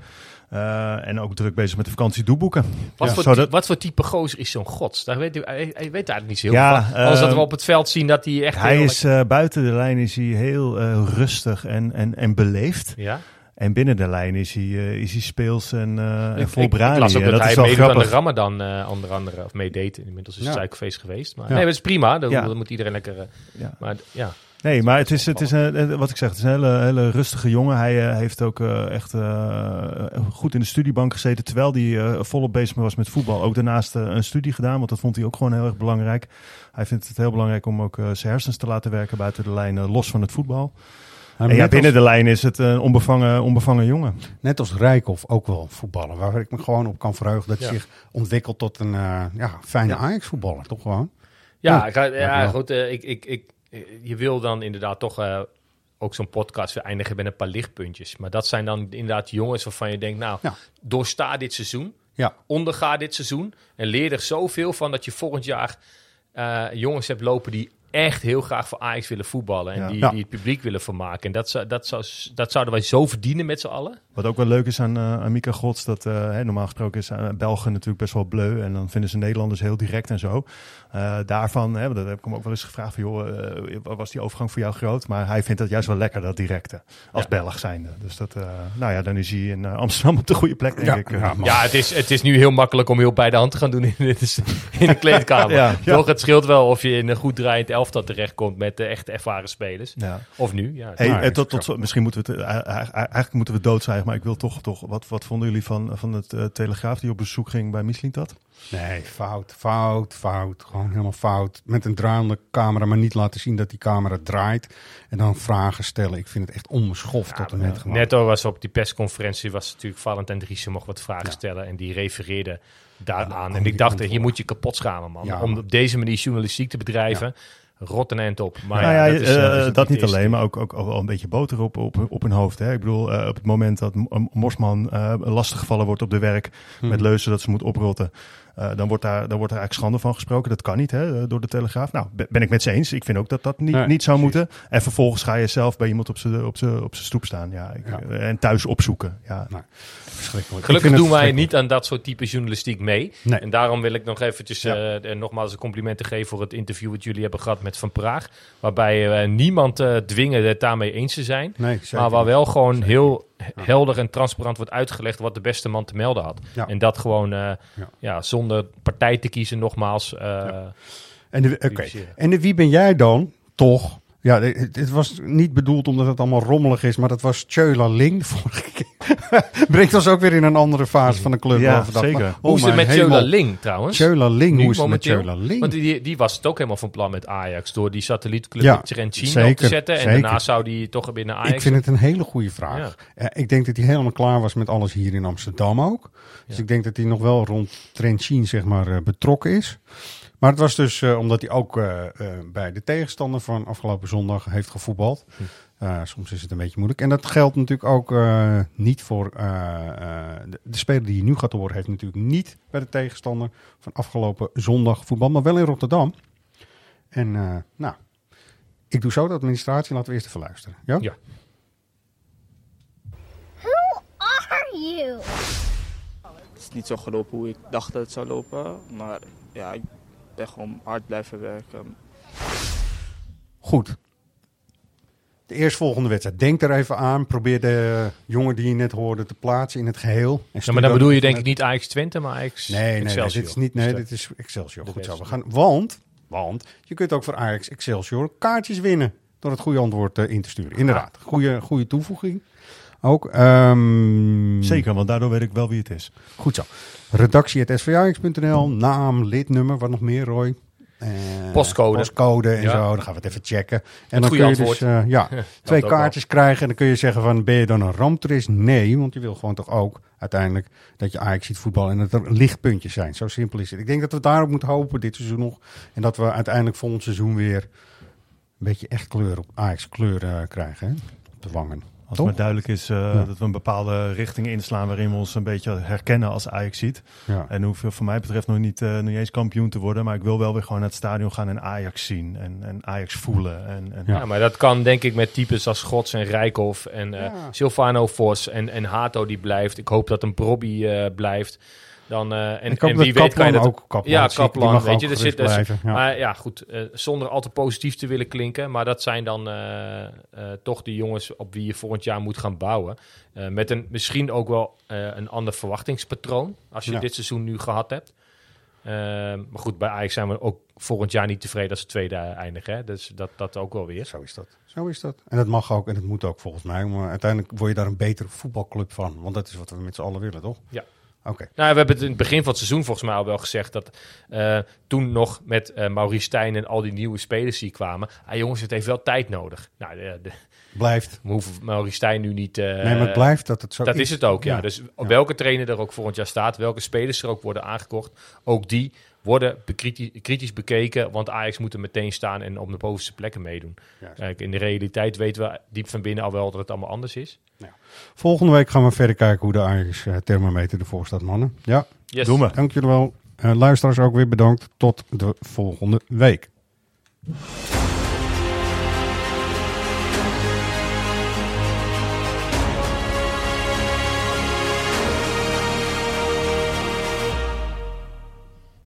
Uh, en ook druk bezig met de vakantie doeboeken. Wat, ja, voor zodat... type, wat voor type gozer is zo'n Gods? Daar weet, hij, hij weet eigenlijk niet zo heel ja, veel van. Als uh, dat we op het veld zien dat hij echt... Hij heel is uh, buiten de lijn is hij heel uh, rustig en, en, en beleefd. Ja. En binnen de lijn is hij, uh, is hij speels en, uh, en vol ik, brani. Ik las ook dat, dat hij is wel meedoet aan grappig. de Ramadan uh, onder andere. Of meedeed. Inmiddels is het ja. suikerfeest geweest. Maar ja. nee, dat is prima. Dan, ja. dan moet iedereen lekker... Uh, ja. Maar ja... Nee, maar het is, het is een, wat ik zeg, het is een hele, hele rustige jongen. Hij uh, heeft ook uh, echt uh, goed in de studiebank gezeten, terwijl hij uh, volop bezig was met voetbal. Ook daarnaast uh, een studie gedaan, want dat vond hij ook gewoon heel erg belangrijk. Hij vindt het heel belangrijk om ook uh, zijn hersens te laten werken buiten de lijn, uh, los van het voetbal. En ja, binnen als, de lijn is het een onbevangen, onbevangen jongen. Net als Rijkhoff ook wel voetballen, waar ik me gewoon op kan verheugen dat hij ja. zich ontwikkelt tot een uh, ja, fijne ja. Ajax-voetballer, toch gewoon? Ja, ja, ik ga, ja goed, uh, ik... ik, ik je wil dan inderdaad toch uh, ook zo'n podcast weer eindigen met een paar lichtpuntjes. Maar dat zijn dan inderdaad jongens waarvan je denkt, nou, ja. doorsta dit seizoen. Ja. Onderga dit seizoen. En leer er zoveel van dat je volgend jaar uh, jongens hebt lopen die echt heel graag voor Ajax willen voetballen. En ja. die, ja. die het publiek willen vermaken. En dat, zou, dat, zou, dat zouden wij zo verdienen met z'n allen. Wat ook wel leuk is aan, uh, aan Mika Gods, dat uh, hey, normaal gesproken is uh, Belgen natuurlijk best wel bleu. En dan vinden ze Nederlanders heel direct en zo. Uh, daarvan, hè, dat heb ik hem ook wel eens gevraagd van, joh, uh, was die overgang voor jou groot? Maar hij vindt dat juist wel lekker, dat directe. Als ja. Belg zijnde. Dus dat, uh, nou ja, dan is hij in uh, Amsterdam op de goede plek, denk ja. ik. Uh. Ja, ja het, is, het is nu heel makkelijk om heel bij de hand te gaan doen in, in de kleedkamer. ja. Ja. Toch, het scheelt wel of je in een goed draaiend elftal terechtkomt met de echt ervaren spelers. Ja. Of nu. Ja, hey, nou, tot, tot, misschien moeten we het, uh, eigenlijk moeten we doodzwijgen, maar ik wil toch, toch wat, wat vonden jullie van, van het uh, Telegraaf die op bezoek ging bij Mislintat? Nee, fout, fout, fout. Gewoon helemaal fout. Met een draaiende camera, maar niet laten zien dat die camera draait. En dan vragen stellen. Ik vind het echt onbeschoft ja, tot en met gewoon. Netto was op die persconferentie, was natuurlijk Valentijn Driessen mocht wat vragen ja. stellen. En die refereerde daaraan. Ja, en ik dacht, hier moet je kapot schamen, man. Ja, om op deze manier journalistiek te bedrijven. Ja. Rot een eind op. Maar nou ja, ja, dat, is, uh, uh, dat, dat niet alleen, maar ook, ook, ook wel een beetje boter op, op, op hun hoofd. Hè. Ik bedoel, uh, op het moment dat Morsman uh, lastiggevallen wordt op de werk hmm. met leuzen dat ze moet oprotten, uh, dan, wordt daar, dan wordt er eigenlijk schande van gesproken. Dat kan niet, hè, door de Telegraaf. Nou, ben ik met ze eens. Ik vind ook dat dat niet, nee, niet zou precies. moeten. En vervolgens ga je zelf bij iemand op zijn op op stoep staan. Ja, ik, ja. Uh, en thuis opzoeken. Ja. Nou, gelukkig doen wij niet aan dat soort type journalistiek mee. Nee. En daarom wil ik nog eventjes ja. uh, nogmaals een compliment geven voor het interview wat jullie hebben gehad met Van Praag. Waarbij uh, niemand uh, dwingen het daarmee eens te zijn. Nee, maar waar wel gewoon zeker. heel helder en transparant wordt uitgelegd wat de beste man te melden had. Ja. En dat gewoon uh, ja. Ja, zonder partij te kiezen nogmaals. Uh, ja. En, de, okay. en de, wie ben jij dan toch? Ja, het, het was niet bedoeld omdat het allemaal rommelig is, maar dat was Tjöla Ling de vorige keer. Brengt ons ook weer in een andere fase van de club. Ja, zeker. Maar, hoe is het met Tjöla Ling trouwens? Tjöla Ling, hoe is het met Tjöla Ling? Want die, die was het ook helemaal van plan met Ajax, door die satellietclub ja, Trentin op te zetten. En zeker. Daarna zou die toch binnen Ajax... Ik vind het een hele goede vraag. Ja. Uh, ik denk dat hij helemaal klaar was met alles hier in Amsterdam ook. Dus ja. ik denk dat hij nog wel rond Trentin zeg maar uh, betrokken is. Maar het was dus uh, omdat hij ook uh, uh, bij de tegenstander van afgelopen zondag heeft gevoetbald. Uh, soms is het een beetje moeilijk. En dat geldt natuurlijk ook uh, niet voor... Uh, uh, de, de speler die je nu gaat horen heeft natuurlijk niet bij de tegenstander van afgelopen zondag gevoetbald. Maar wel in Rotterdam. En uh, nou, ik doe zo de administratie. Laten we eerst even luisteren. Ja? Ja. Who are you? Het is niet zo gelopen hoe ik dacht dat het zou lopen. Maar ja, ik ben gewoon hard blijven werken. Goed. De eerstvolgende wedstrijd. Denk er even aan. Probeer de jongen die je net hoorde te plaatsen in het geheel. En ja, maar dan bedoel je denk ik niet Ajax Twente, maar Ajax nee, nee, Excelsior. Nee, dit is niet, nee, dit is Excelsior. Goed zo. We gaan, want, want je kunt ook voor Ajax Excelsior kaartjes winnen. Door het goede antwoord uh, in te sturen. Inderdaad. Goede, goede toevoeging. Ook. Um, Zeker, want daardoor weet ik wel wie het is. Goed zo. redactie at s v ajax punt n l. Naam, lidnummer, wat nog meer, Roy? Uh, postcode. Postcode en ja. zo. Dan gaan we het even checken. En dan kun je antwoord. dus uh, ja, twee kaartjes krijgen. En dan kun je zeggen van, ben je dan een ramptoerist? Nee, want je wil gewoon toch ook uiteindelijk dat je Ajax ziet voetballen. En dat er lichtpuntjes zijn. Zo simpel is het. Ik denk dat we daarop moeten hopen dit seizoen nog. En dat we uiteindelijk volgend seizoen weer een beetje echt kleur op Ajax kleur uh, krijgen. Hè? Op de wangen. Als het maar duidelijk is uh, ja. dat we een bepaalde richting inslaan waarin we ons een beetje herkennen als Ajax ziet. Ja. En hoeveel voor mij betreft nog niet, uh, nog niet eens kampioen te worden. Maar ik wil wel weer gewoon naar het stadion gaan en Ajax zien. En, en Ajax voelen. En, en ja. ja, maar dat kan denk ik met types als Gods en Rijkhoff en uh, ja. Silvano Vos en, en Hato die blijft. Ik hoop dat een Brobby uh, blijft. Dan, uh, en, en wie weet kan je dat ook Kaplan, ja, Kaplan, weet je, er zit dus, ja. maar ja, goed, uh, zonder al te positief te willen klinken, maar dat zijn dan uh, uh, toch de jongens op wie je volgend jaar moet gaan bouwen. Uh, met een misschien ook wel uh, een ander verwachtingspatroon als je ja. dit seizoen nu gehad hebt. Uh, maar goed, bij Ajax zijn we ook volgend jaar niet tevreden als ze tweede eindigen. Hè? Dus dat, dat ook wel weer. Zo is dat. Zo is dat. En dat mag ook en dat moet ook volgens mij. Maar uiteindelijk word je daar een betere voetbalclub van. Want dat is wat we met z'n allen willen, toch? Ja. Okay. Nou, we hebben het in het begin van het seizoen volgens mij al wel gezegd dat uh, toen nog met uh, Maurice Stijn en al die nieuwe spelers die kwamen. Ah jongens, het heeft wel tijd nodig. Nou, de, de, blijft. We hoeven Maurice Stijn nu niet... Uh, nee, maar het blijft dat het zo dat is. Dat is het ook, ja. ja. Dus ja. welke trainer er ook volgend jaar staat, welke spelers er ook worden aangekocht, ook die worden bekritisch, kritisch bekeken, want Ajax moet er meteen staan en op de bovenste plekken meedoen. Kijk, in de realiteit weten we diep van binnen al wel dat het allemaal anders is. Ja. Volgende week gaan we verder kijken hoe de Ajax uh, thermometer ervoor staat, mannen. Ja, yes. Doen we. Dank jullie wel. Uh, luisteraars ook weer bedankt. Tot de volgende week.